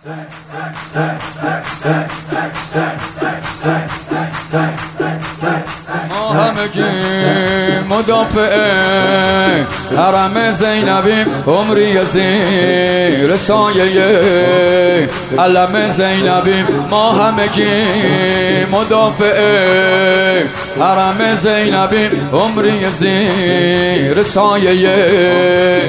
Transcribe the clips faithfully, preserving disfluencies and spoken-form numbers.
ما همگی مدافع حرم زینبیم، عمری زیر سایه علم زینبیم. ما همگی مدافع حرم زینبیم، عمری زیر سایه.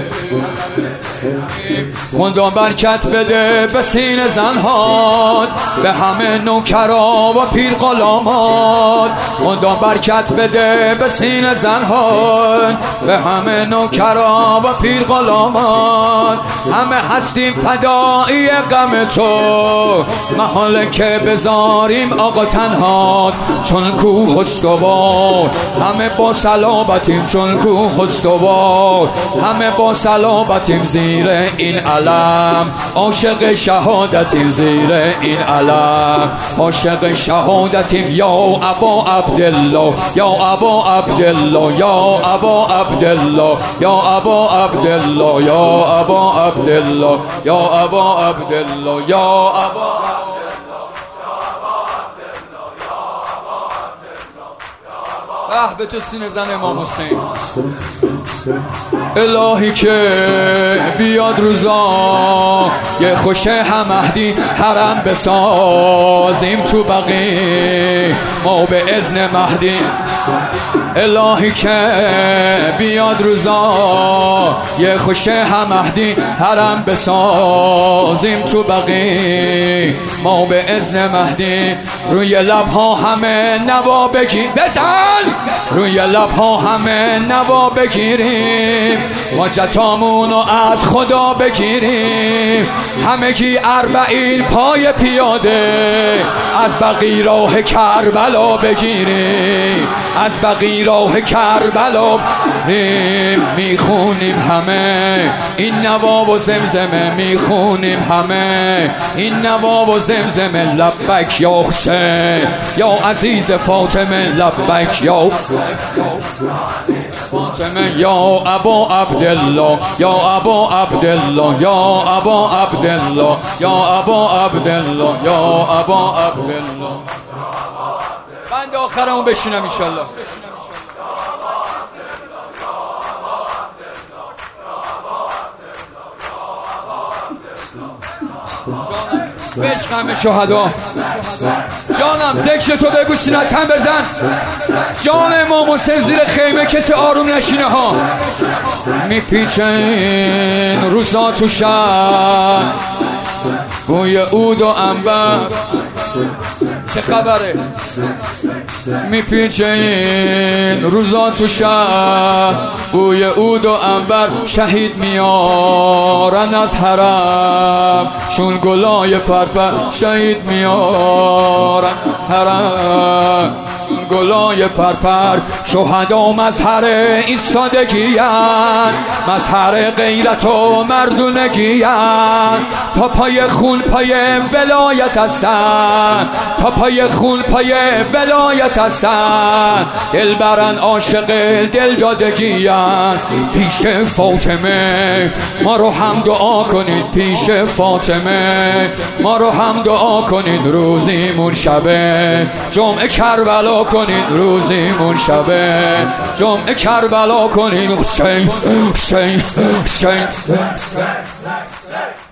خدا برکت بده به سین زنهات، به همه نوکرا و پیر غلامات. خدا برکت بده به سین زنهات، به همه نوکرا و پیر غلامات. همه هستیم فدایی غم تو، محاله که بذاریم آقا تنها چون کوه استوار. همه با صلابتیم چون کوه استوار، همه با صلابتیم زیر این علم. عاشق شهادتیم زیر این علم، عاشق شهادتیم. یا ابا عبدالله، یا ابا عبدالله، یا ابا عبدالله، یا ابا عبدالله، یا ابا عبدالله، یا ابا عبدالله، یا ابا به تو سینه زن امام حسین. الهی که بیاد روزا یه خوش همهدی حرم بسازیم تو بقی ما به اذن مهدی. الهی که بیاد روزا یه خوش همهدی حرم بسازیم تو بقی ما به اذن مهدی. روی لبها همه نوا بگیر بزن، روی لبها همه نوا بگیریم، حاجتامونو از خدا بگیریم. همگی اربعین پای پیاده از بقی راه کربلا بگیریم، از بقی راه کربلا میخونیم. همه این نوا و زمزمه میخونیم، همه این نوا و زمزمه. لبک یا حسین یا عزیز فاطمه، لبک یا فاطمه، یا ابا عبدالله، یا ابا عبدالله، یا ابا عبدالله، یا ابا عبدالله، یا ابا عبدالله. بند آخرمو بشینم انشالله. بشق همه شهدا جانم، ذکر تو بگو سینت هم بزن. جان امام حسین زیر خیمه کسی آروم نشینه ها. میپیچن روزا تو شهر بوی عود و عنبر، چه خبره؟ میپیچن روزا تو شهر بوی عود و عنبر. شهید میارن از حرم شون گلای پرپر، شهید میارن از حرم شون گلای پرپر. شهدا مظهر ایستادگی‌اند، مظهر غیرت و مردونگی‌اند. تا پای خون پای ولایت هستند، تا پای خون پای ولایت هستند. دلبرن عاشق دل دادگی‌اند. پیش فاطمه ما رو هم دعا کنید، پیش فاطمه ما رو هم دعا کنید. روزیمون شبه جمعه کربلا کنید، روزیمون شبه جمعه کربلا کنید. حسین حسین حسین.